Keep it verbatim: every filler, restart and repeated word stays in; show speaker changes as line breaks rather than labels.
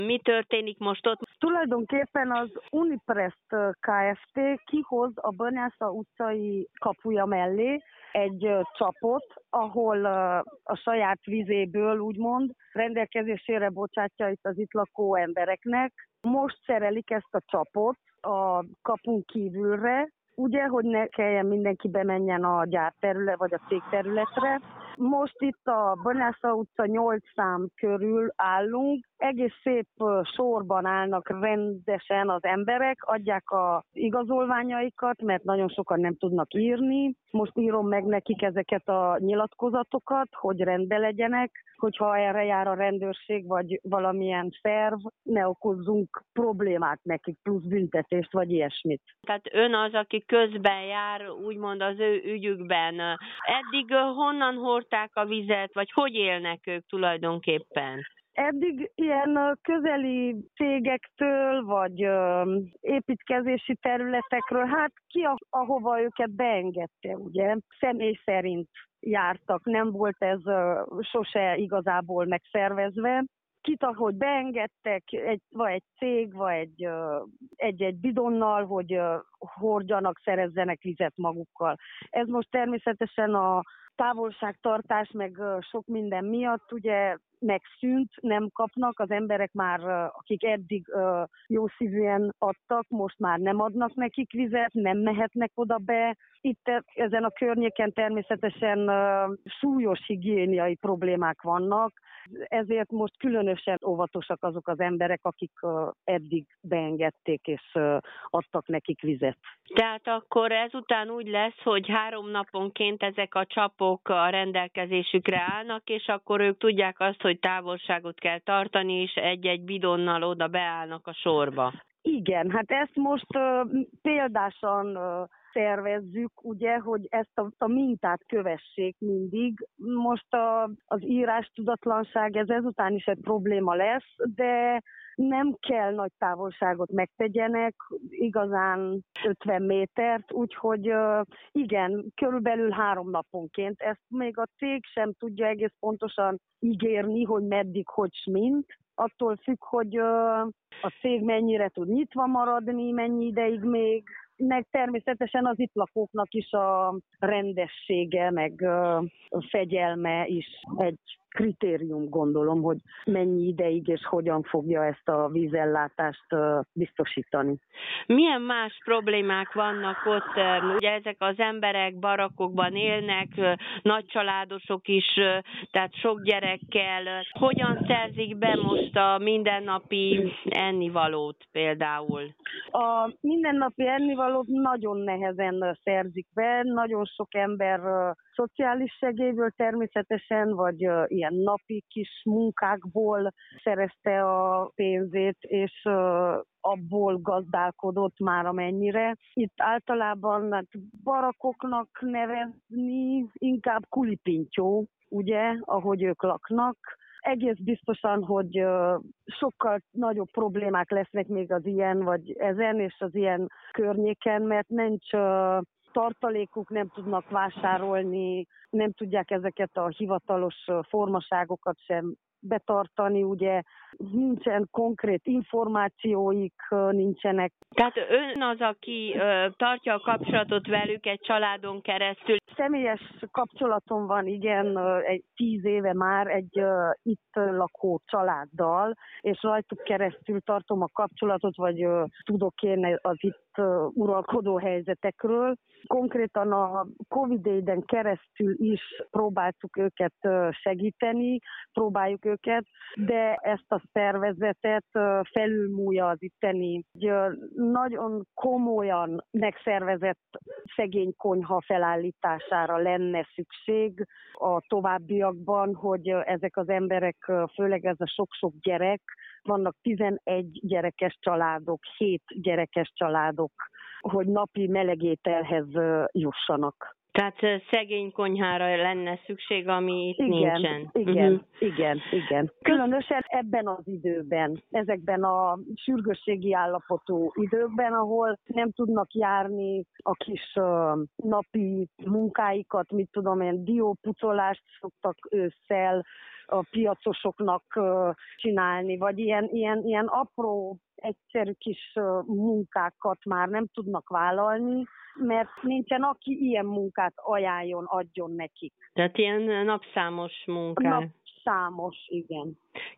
Mi történik most ott?
Tulajdonképpen az Uniprest Kft. Kihoz a Banyásza utcai kapuja mellé egy csapot, ahol a saját vizéből úgymond rendelkezésére bocsátja itt az itt lakó embereknek. Most szerelik ezt a csapot a kapun kívülre, ugye, hogy ne kelljen mindenki bemenjen a gyárterület vagy a cégterületre. Most itt a Banyásza utca nyolc szám körül állunk, egész szép sorban állnak rendesen az emberek, adják az igazolványaikat, mert nagyon sokan nem tudnak írni. Most írom meg nekik ezeket a nyilatkozatokat, hogy rendbe legyenek, hogyha erre jár a rendőrség vagy valamilyen szerv, ne okozzunk problémát nekik, plusz büntetést vagy ilyesmit.
Tehát ön az, aki közben jár, úgymond az ő ügyükben. Eddig honnan hordták a vizet, vagy hogy élnek ők tulajdonképpen?
Eddig ilyen közeli cégektől, vagy építkezési területekről, hát ki, ahova őket beengedte, ugye, személy szerint jártak, nem volt ez sose igazából megszervezve. Kit, ahogy beengedtek, egy, vagy egy cég, vagy egy, egy-egy bidonnal, hogy hordjanak, szerezzenek vizet magukkal. Ez most természetesen a távolságtartás, meg sok minden miatt ugye megszűnt, nem kapnak, az emberek már, akik eddig jószívűen adtak, most már nem adnak nekik vizet, nem mehetnek oda be. Itt ezen a környéken természetesen súlyos higiéniai problémák vannak, ezért most különösen óvatosak azok az emberek, akik eddig beengedték és adtak nekik vizet.
Tehát akkor ezután úgy lesz, hogy három naponként ezek a csapok a rendelkezésükre állnak, és akkor ők tudják azt, hogy távolságot kell tartani, és egy-egy bidonnal oda beállnak a sorba.
Igen, hát ezt most uh, példásan uh, szervezzük, ugye, hogy ezt a, a mintát kövessék mindig. Most a, az írás tudatlanság, ez ezután is egy probléma lesz, de nem kell nagy távolságot megtegyenek, igazán ötven métert, úgyhogy uh, igen, körülbelül három naponként. Ezt még a cég sem tudja egész pontosan ígérni, hogy meddig, hogy mint. Attól függ, hogy uh, a cég mennyire tud nyitva maradni, mennyi ideig még, meg természetesen az itt lakóknak is a rendessége, meg uh, a fegyelme is egy kritérium, gondolom, hogy mennyi ideig és hogyan fogja ezt a vízellátást uh, biztosítani.
Milyen más problémák vannak ott? Ugye ezek az emberek barakokban élnek, nagycsaládosok is, tehát sok gyerekkel. Hogyan szerzik be most a mindennapi ennivalót például?
A mindennapi ennivalót nagyon nehezen szerzik be, nagyon sok ember uh, szociális segélyből természetesen, vagy uh, ilyen napi kis munkákból szerezte a pénzét, és uh, abból gazdálkodott már amennyire. Itt általában hát, barakoknak nevezni inkább kulipintyó, ugye, ahogy ők laknak. Egész biztosan, hogy uh, sokkal nagyobb problémák lesznek még az ilyen, vagy ezen és az ilyen környéken, mert nincs uh, tartalékuk, nem tudnak vásárolni, nem tudják ezeket a hivatalos formaságokat sem betartani, ugye nincsen konkrét információik, nincsenek.
Tehát ön az, aki ö, tartja a kapcsolatot velük egy családon keresztül?
Személyes kapcsolatom van, igen, egy tíz éve már egy uh, itt lakó családdal, és rajtuk keresztül tartom a kapcsolatot, vagy uh, tudok én az itt uh, uralkodó helyzetekről. Konkrétan a Covid-éden keresztül is próbáltuk őket uh, segíteni, próbáljuk őket, de ezt a szervezetet uh, felülmúlja az itteni uh, nagyon komolyan megszervezett szegény konyha felállítására lenne szükség a továbbiakban, hogy ezek az emberek, főleg ez a sok-sok gyerek, vannak tizenegy gyerekes családok, hét gyerekes családok, hogy napi melegételhez jussanak.
Tehát szegény konyhára lenne szükség, ami itt
igen,
nincsen.
Igen,
uh-huh.
igen, igen. Különösen ebben az időben, ezekben a sürgősségi állapotú időkben, ahol nem tudnak járni a kis uh, napi munkáikat, mit tudom én, diópucolást szoktak ősszel, a piacosoknak csinálni, vagy ilyen, ilyen, ilyen apró, egyszerű kis munkákat már nem tudnak vállalni, mert nincsen, aki ilyen munkát ajánljon, adjon nekik.
Tehát ilyen napszámos munkák.
Napszámos, igen.